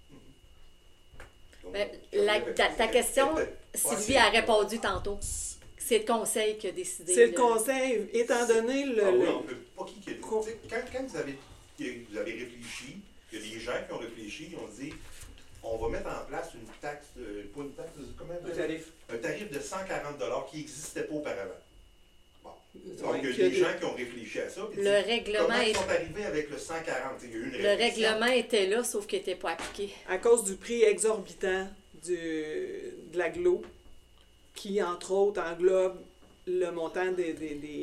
Ben, ta question, Sylvie a répondu tantôt. C'est le conseil qui a décidé. C'est le conseil, étant donné le... Ah oui, le- on peut pas qui est. Quand vous avez réfléchi, il y a des gens qui ont réfléchi, ils ont dit on va mettre en place une taxe, pas une taxe, comment Un tarif. un tarif de 140 $ qui n'existait pas auparavant. Bon. Donc, Ouais, il y a qu'il y a des des- gens qui ont réfléchi à ça. puis Le dit, règlement comment ils est- sont arrivés avec le 140? Il y a eu une Le réflexion. règlement était là, sauf qu'il n'était pas appliqué. à cause du prix exorbitant de l'agglo, qui, entre autres, englobe le montant des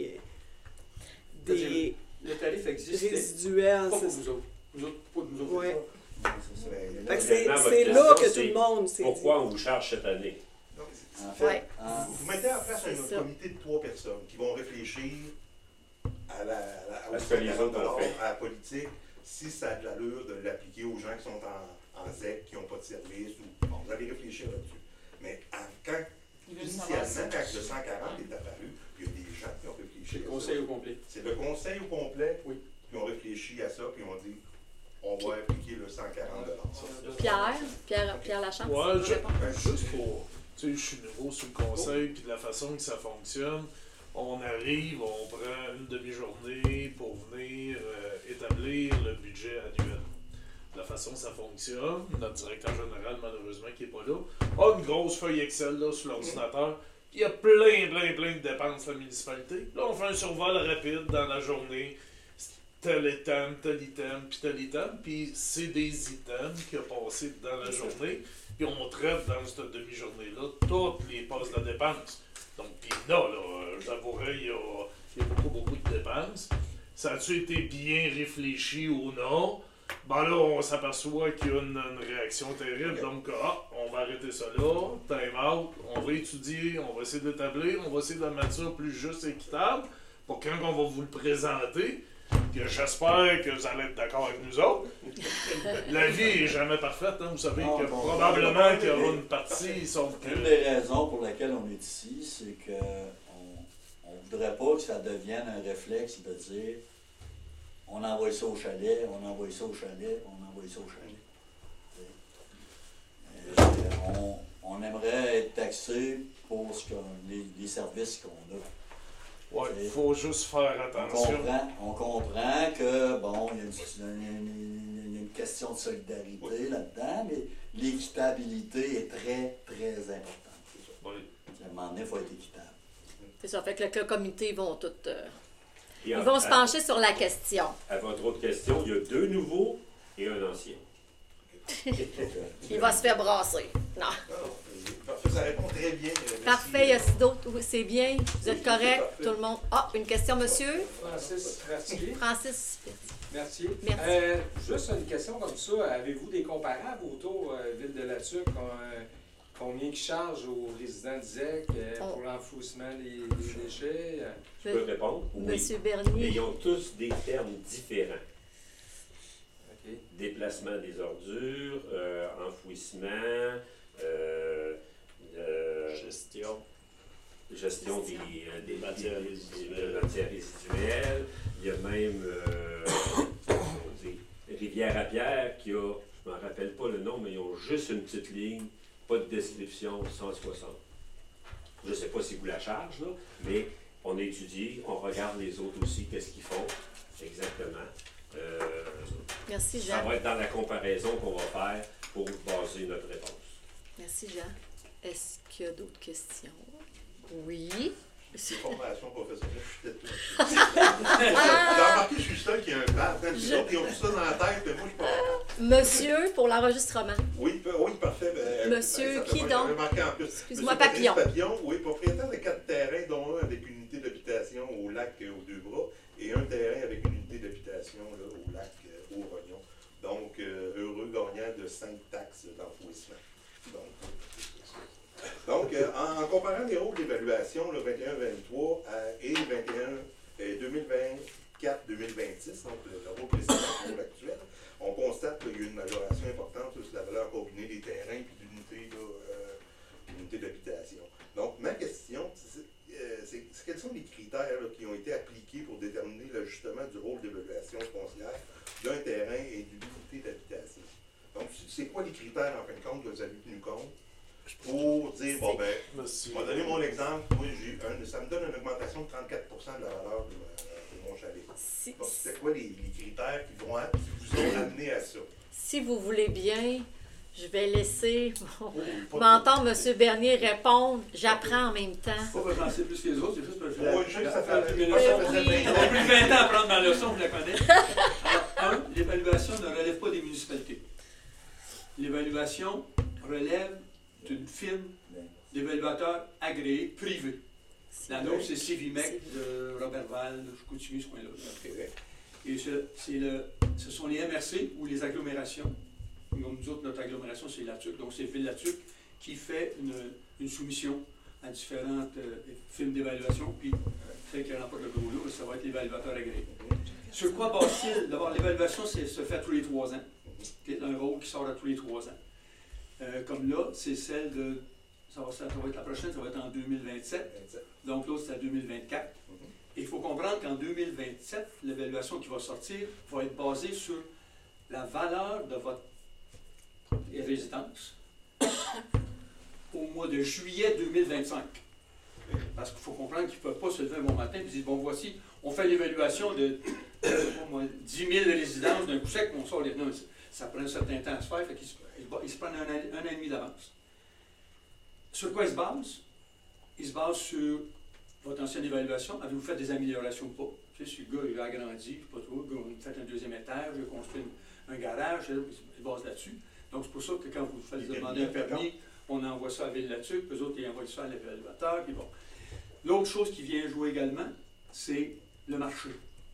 Le tarif existait. résiduels. Pas pour c'est- vous autres. Vous autres, pas nous autres. Ouais. Ouais, c'est ça. Fait que c'est Maintenant, votre c'est question, là que tout c'est le monde s'est dit. Pourquoi on vous charge cette année? Donc, En fait, Ouais. Vous mettez en place C'est un ça. comité de 3 personnes qui vont réfléchir À ce que les autres ont fait. à la politique, si ça a de l'allure de l'appliquer aux gens qui sont en ZEC, qui n'ont pas de service. Bon, vous allez réfléchir là-dessus. Mais initialement, quand le 140 est apparu, il y a des gens qui ont réfléchi C'est le à conseil ça. au complet. C'est le conseil au complet Oui. qui ont réfléchi à ça, puis ont dit on va appliquer le 140 Pierre Lachance. Ouais, tu veux répondre? juste pour. Tu sais, je suis nouveau sur le conseil, puis de la façon que ça fonctionne, on arrive, on prend une demi-journée pour venir établir le budget annuel. De la façon que ça fonctionne, notre directeur général, malheureusement, qui n'est pas là, a une grosse feuille Excel là, sur l'ordinateur. Il y a plein de dépenses de la municipalité. Là, on fait un survol rapide dans la journée. Tel item, puis tel item. Puis c'est des items qui ont passé dans la journée. Puis on traite dans cette demi-journée-là toutes les postes de dépenses. Donc, puis là, j'avouerais, il y a beaucoup de dépenses. Ça a-tu été bien réfléchi ou non? Ben là, on s'aperçoit qu'il y a une réaction terrible. Donc, on va arrêter ça là, time out, on va étudier, on va essayer d'établir, on va essayer de mettre ça plus juste et équitable pour quand on va vous le présenter, que j'espère que vous allez être d'accord avec nous autres. La vie est jamais parfaite, hein. Vous savez Non, que non, probablement non, qu'il y aura mais- une partie, sauf que... Une des raisons pour lesquelles on est ici, c'est que on voudrait pas que ça devienne un réflexe de dire on envoie ça au chalet, on envoie ça au chalet, on envoie ça au chalet. On aimerait être taxé pour les services qu'on a. Ouais, il faut juste faire attention. On comprend que, bon, il y a une question de solidarité là-dedans, mais l'équitabilité est très importante. Oui. À un moment donné, il faut être équitable. C'est ça. Fait que le comité, ils vont tout. Et Ils vont se pencher sur la question. À votre autre question, il y a 2 nouveaux et un ancien. Il va se faire brasser. Non. Parfait, ça répond très bien. Parfait, il y a d'autres. Oui, c'est bien. Vous êtes correct, tout le monde. Ah, une question, monsieur? Francis Mercier. Francis. Merci. Merci. Juste une question comme ça. Avez-vous des comparables autour Ville de la Tuque? Combien qui charge aux résidents d'ISEC pour l'enfouissement des déchets? Je peux répondre? Oui. Monsieur Mais Bernier. ils ont tous des termes différents. OK. Déplacement des ordures, enfouissement, gestion des matières résiduelles. Il y a même Rivière à Pierre qui a, je ne me rappelle pas le nom, mais ils ont juste une petite ligne pas de description 160. Je ne sais pas si vous la charge, là, mais on étudie, on regarde les autres aussi, qu'est-ce qu'ils font exactement. Merci, Ça Jean. va être dans la comparaison qu'on va faire pour baser notre réponse. Merci, Jean. Est-ce qu'il y a d'autres questions? Oui. Formation professionnelle, je suis têtu. J'ai remarqué, je suis seul qui a un pad. Les autres, ils ont tout ça dans la tête, mais moi, je suis pas. Monsieur, pour l'enregistrement. Oui, parfait. Monsieur, ça qui fait donc? remarqué en plus. Excuse-moi, Monsieur Papillon. Papillon, oui, propriétaire de 4 terrains, dont un avec une unité d'habitation au lac aux Deux-Bras et un terrain avec une unité d'habitation au lac au Rognon. Donc, heureux gagnant de 5 taxes d'enfouissement. Donc, en comparant les rôles d'évaluation, le 21-23 et 2024-2026, donc le rôle précédent et le rôle actuel, on constate qu'il y a une majoration importante sur la valeur combinée des terrains et d'unités d'habitation. Donc, ma question, c'est quels sont les critères qui ont été appliqués pour déterminer l'ajustement du rôle d'évaluation foncière d'un terrain et d'une unité d'habitation? Donc, c'est quoi les critères, en fin de compte, que vous avez tenu compte pour dire, bon, ben, je vais donner mon exemple, moi, ça me donne une augmentation de 34% de la valeur de mon chalet. Donc, c'est quoi les critères qui vous ont amené à ça? Si vous voulez bien, je vais laisser m'entendre M. Bernier répondre. J'apprends en même temps. Pas j'en sais plus que les autres, c'est juste parce que Oui, juste ça fait plus de 20 ans à prendre ma leçon, je la connais. Alors, l'évaluation ne relève pas des municipalités. L'évaluation relève d'une firme d'évaluateurs agréés privés. La nôtre, c'est Civimec de Robertval, de Chicoutimi, ce coin-là. Et ce sont les MRC ou les agglomérations. Comme nous autres, notre agglomération, c'est Latuc. Donc, c'est Ville-Latuc qui fait une soumission à différentes firmes d'évaluation. Puis, celle qui remporte le gros lot, ça va être l'évaluateur agréé. Sur quoi base-t-il? D'abord, l'évaluation se fait tous les 3 ans. Un rôle qui sort à tous les 3 ans. Comme là, c'est celle de... Ça va être la prochaine, ça va être en 2027. Donc l'autre, c'est en 2024. Et il faut comprendre qu'en 2027, l'évaluation qui va sortir va être basée sur la valeur de votre résidence au mois de juillet 2025. Parce qu'il faut comprendre qu'ils ne peuvent pas se lever un bon matin et dire, bon, voici, on fait l'évaluation de 10 000 résidences d'un coup sec, on sort les... Non, ça prend un certain temps à se faire, fait qu'ils se prennent un an et demi d'avance. Sur quoi ils se basent? Ils se basent sur votre ancienne évaluation. Avez-vous fait des améliorations ou pas? Tu sais, si le gars il a agrandi, pas trop, le gars il a fait un 2e étage, il a construit un garage, il se base là-dessus. Donc c'est pour ça que quand vous faites demander un permis, on envoie ça à Ville-Latuc, eux autres ils envoient ça à l'évaluateur. Bon. L'autre chose qui vient jouer également, c'est le marché.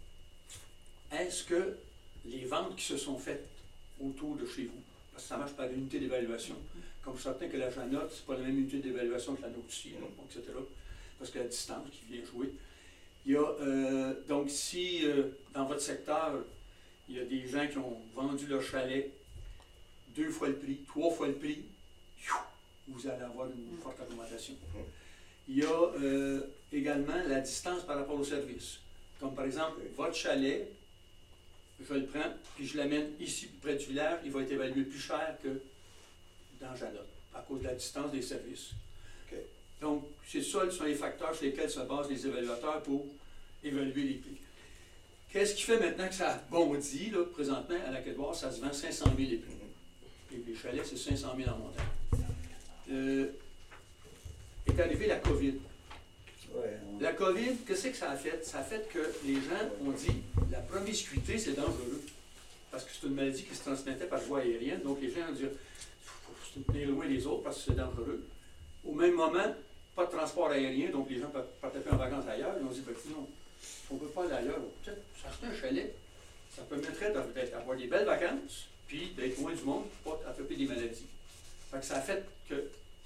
Est-ce que les ventes qui se sont faites autour de chez vous, parce que ça marche par unité d'évaluation, comme je suis certain que la Janotte, c'est pas la même unité d'évaluation que la nôtre ici, etc. Parce que la distance qui vient jouer. Il y a, donc si dans votre secteur, il y a des gens qui ont vendu leur chalet 2 fois le prix, 3 fois le prix, vous allez avoir une forte augmentation. Il y a également la distance par rapport au service. Comme par exemple, votre chalet, je le prends, puis je l'amène ici, près du village, il va être évalué plus cher que dans Janotte, à cause de la distance des services. Okay. Donc, c'est ça, ce sont les facteurs sur lesquels se basent les évaluateurs pour évaluer les prix. Qu'est-ce qui fait maintenant que ça a bondi, là, présentement, à Lac-Édouard, ça se vend 500 000 les prix. Et les chalets, c'est 500 000 en montant. Est arrivée la COVID. La COVID, qu'est-ce que ça a fait? Ça a fait que les gens ont dit la promiscuité, c'est dangereux. Parce que c'est une maladie qui se transmettait par voie aérienne. Donc les gens ont dit il faut se tenir loin des autres parce que c'est dangereux. Au même moment, pas de transport aérien, donc les gens partaient plus en vacances ailleurs. Ils ont dit non, on ne peut pas aller ailleurs. Peut-être s'acheter un chalet, ça permettrait d'avoir des belles vacances, puis d'être loin du monde pour pas attraper des maladies. Fait que ça a fait que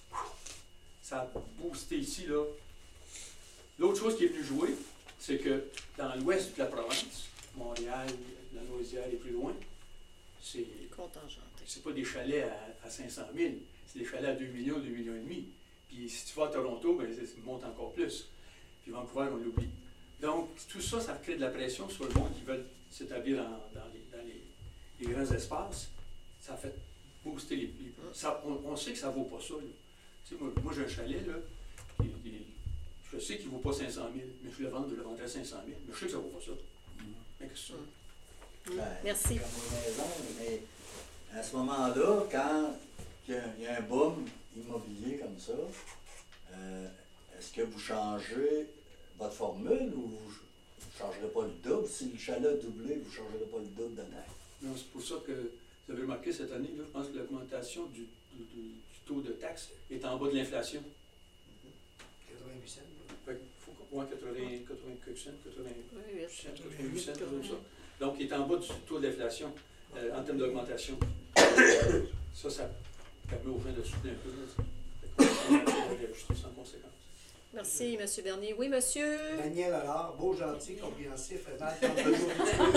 ça a boosté ici, là. L'autre chose qui est venue jouer, c'est que dans l'ouest de la province, Montréal, la Naudière et plus loin, c'est pas des chalets à 500 000, c'est des chalets à 2 millions, 2 millions et demi. Puis si tu vas à Toronto, ben, ça monte encore plus. Puis Vancouver, on l'oublie. Donc, tout ça, ça crée de la pression sur le monde qui veulent s'établir dans les grands espaces. Ça fait booster on sait que ça ne vaut pas ça. Là. Tu sais, moi j'ai un chalet, là, je sais qu'il ne vaut pas 500 000, mais je le vendrais à 500 000. Mais je sais que ça ne vaut pas ça. Mais que ça. Merci. Comme une maison, mais à ce moment-là, quand il y a un boom immobilier comme ça, est-ce que vous changez votre formule ou vous ne changerez pas le double? Si le chalet a doublé, vous ne changerez pas le double de taxe? Non, c'est pour ça que vous avez remarqué cette année, là, je pense que l'augmentation du taux de taxe est en bas de l'inflation. 88 cents. Fait qu'il faut qu'on 88 cents, 88 cents, comme ça. Donc, il est en bas du taux d'inflation en termes d'augmentation. Ça permet aux gens de soutenir un peu. On va réajuster sans conséquence. Merci, M. Bernier. Oui, monsieur? Daniel Allard, beau, gentil, compréhensif, aimable, comme toujours.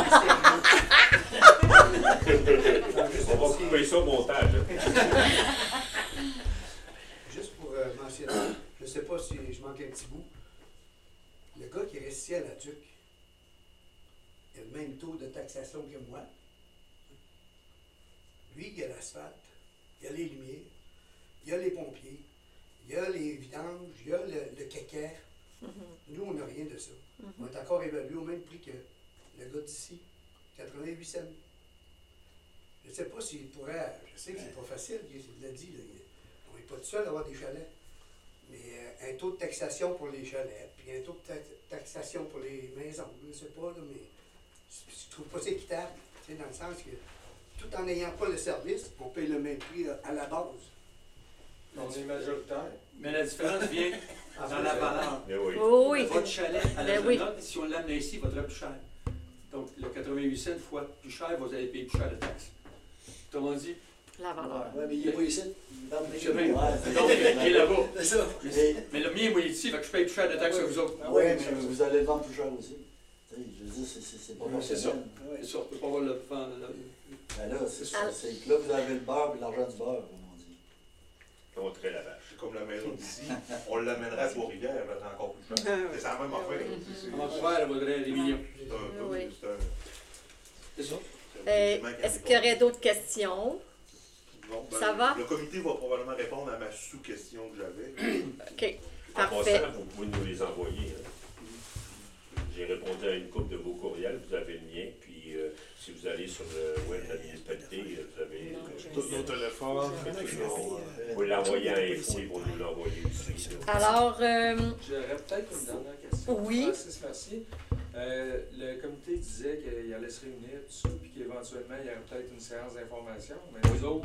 On va couper ça au montage. Juste pour mentionner, je ne sais pas si je manque un petit bout. Le gars qui est resté à la TUC, il a le même taux de taxation que moi. Lui, il a l'asphalte, il y a les lumières, il y a les pompiers, il y a les vidanges, il y a le caca. Nous, on n'a rien de ça. On est encore évalué au même prix que le gars d'ici, 88 cents. Je ne sais pas s'il pourrait, je sais que c'est pas facile, il l'a dit, là, on n'est pas tout seul à avoir des chalets. Mais un taux de taxation pour les chalets, puis un taux de taxation pour les maisons, je ne sais pas, là, mais je ne trouve pas ça équitable, tu sais, dans le sens que tout en n'ayant pas le service, on paye le même prix à la base. On est majoritaire. Mais la différence vient dans la valeur. Oui. Oh, oui. Votre chalet à la Oui. note, si on l'amenait ici, il vaudrait plus cher. Donc, le 88 cents fois plus cher, vous allez payer plus cher de taxes. Autrement dit, La valeur. Oui, mais il n'est pas ici. je sais bien. Donc, il est là-bas. C'est ça. Mais le mien, moi, il est ici, fait que je paye plus cher de taxes que vous autres. Oui, mais vous allez le vendre plus cher aussi. Tu sais, je veux dire, c'est pas C'est ça. rationnel. C'est ça, on ne peut pas avoir le vendre. Ben là, c'est que là, vous avez le beurre et l'argent du beurre, comme on dit. On traite la vache. C'est comme la maison d'ici, on l'amènera à Trois-Rivières, elle va être encore plus chère. C'est la même affaire. Vancouver, elle vaudrait des millions. C'est un peu, Oui. C'est ça. Est-ce qu'il y aurait d'autres questions? Bon, ben, Ça va? Le comité va probablement répondre à ma sous-question que j'avais. OK. En Parfait. passant, vous pouvez nous les envoyer. Hein. J'ai répondu à une couple de vos courriels, vous avez le mien, puis si vous allez sur le web de la municipalité, vous avez Tous nos téléphones. vous pouvez l'envoyer à info, ils vont nous l'envoyer aussi. Alors, J'aurais peut-être une dernière question. Oui. Francis, merci. Le comité disait qu'il allait se réunir, tout ça, puis qu'éventuellement, il y aurait peut-être une séance d'information. Mais nous autres,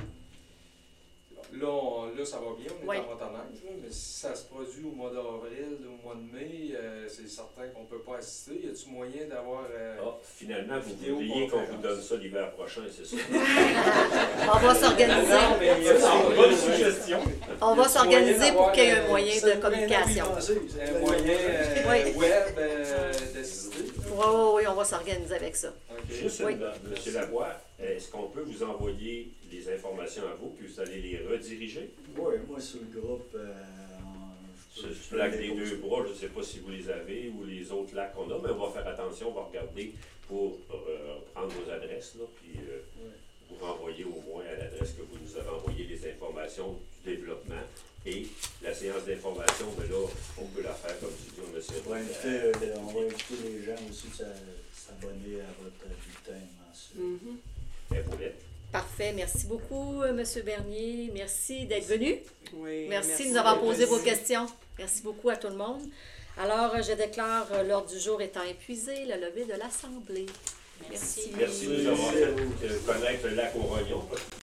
là, ça va bien, on est Oui. en motoneige, là, mais si ça se produit au mois d'avril, au mois de mai, c'est certain qu'on ne peut pas assister. Y a-t-il moyen d'avoir. Finalement, vous Vidéo voudriez qu'on vous conférence. donne ça l'hiver prochain, c'est ça? on va s'organiser. Non, mais il y a une bonne suggestion. On va s'organiser pour qu'il y ait un moyen de communication. Un moyen Oui. web d'assister. Oui, on va s'organiser avec ça. OK. Juste, Oui. M. Lavoie, est-ce qu'on peut vous envoyer les informations à vous, puis vous allez les rediriger? Oui, moi, sur le groupe, Ce lac des deux bras, je ne sais pas si vous les avez ou les autres lacs qu'on a, mais on va faire attention, on va regarder pour prendre vos adresses, là, puis vous renvoyer au moins à l'adresse que vous nous avez envoyé les informations du développement. Et la séance d'information, mais là, on peut la faire comme tu dis, on essaie on va inviter les gens aussi de s'abonner à votre bulletin mensuel. Infolette. Parfait. Merci beaucoup, M. Bernier. Merci d'être venu. Oui, Merci de nous avoir posé vos questions. Merci beaucoup à tout le monde. Alors, je déclare l'ordre du jour étant épuisé, le lever de l'Assemblée. Merci. Merci de nous avoir fait connaître le lac au Rognon.